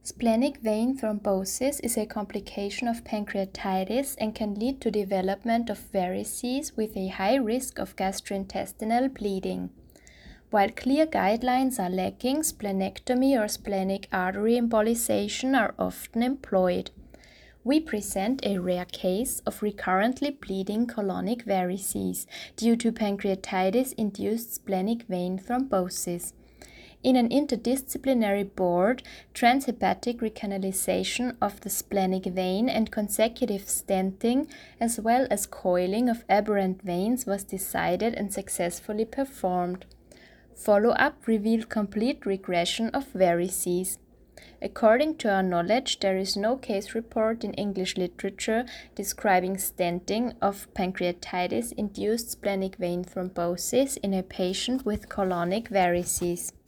Splenic vein thrombosis is a complication of pancreatitis and can lead to development of varices with a high risk of gastrointestinal bleeding. While clear guidelines are lacking, splenectomy or splenic artery embolization are often employed. We present a rare case of recurrently bleeding colonic varices due to pancreatitis-induced splenic vein thrombosis. In an interdisciplinary board, transhepatic recanalization of the splenic vein and consecutive stenting, as well as coiling of aberrant veins, was decided and successfully performed. Follow-up revealed complete regression of varices. According to our knowledge, there is no case report in English literature describing stenting of pancreatitis-induced splenic vein thrombosis in a patient with colonic varices.